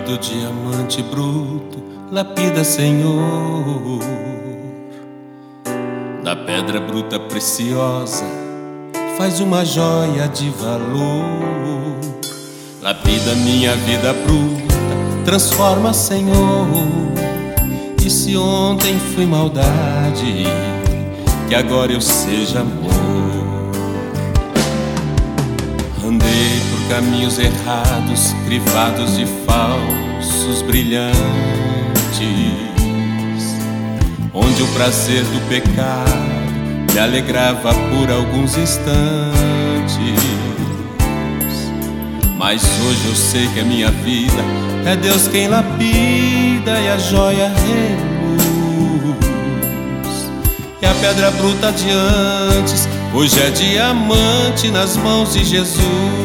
Lapido diamante bruto, lapida, Senhor. Da pedra bruta preciosa, faz uma joia de valor. Lapida minha vida bruta, transforma, Senhor. E se ontem fui maldade, que agora eu seja amor. Andei por caminhos errados, crivados de falsos brilhantes, onde o prazer do pecado me alegrava por alguns instantes. Mas hoje eu sei que a minha vida é Deus quem lapida e a joia reluz. E a pedra bruta de antes hoje é diamante nas mãos de Jesus.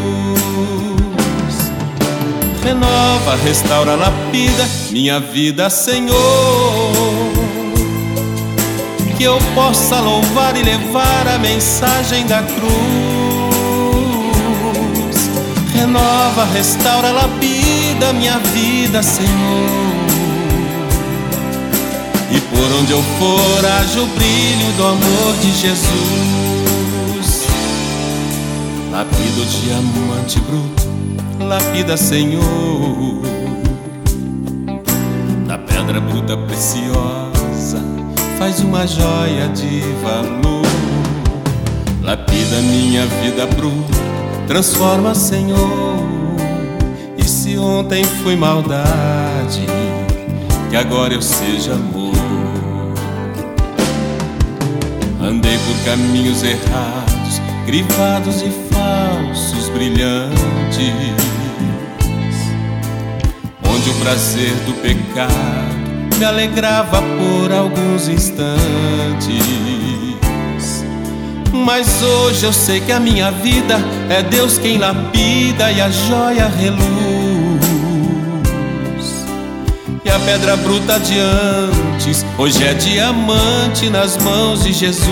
Renova, restaura, lapida minha vida, Senhor. Que eu possa louvar e levar a mensagem da cruz. Renova, restaura, lapida minha vida, Senhor. E por onde eu for haja o brilho do amor de Jesus. Lapida o diamante bruto, lapida, Senhor. Da pedra bruta preciosa, faz uma joia de valor. Lapida minha vida bruta, transforma, Senhor. E se ontem fui maldade, que agora eu seja amor. Andei por caminhos errados, crivados de falsos brilhantes, onde o prazer do pecado me alegrava por alguns instantes. Mas hoje eu sei que a minha vida é Deus quem lapida e a joia reluz. E a pedra bruta de antes hoje é diamante nas mãos de Jesus.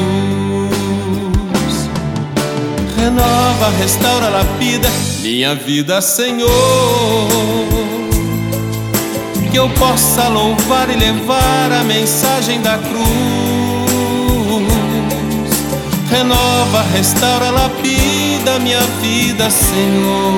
Renova, restaura, lapida minha vida, Senhor. Que eu possa louvar e levar a mensagem da cruz. Renova, restaura, lapida minha vida, Senhor.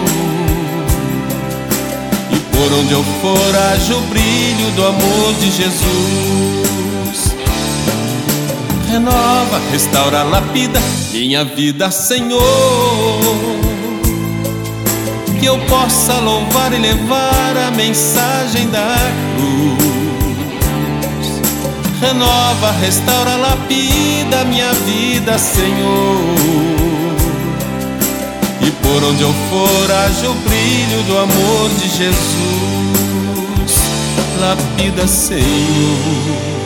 E por onde eu for haja o brilho do amor de Jesus. Renova, restaura, lapida minha vida, Senhor. Que eu possa louvar e levar a mensagem da cruz. Renova, restaura, lapida minha vida, Senhor. E por onde eu for haja o brilho do amor de Jesus. Lapida, Senhor.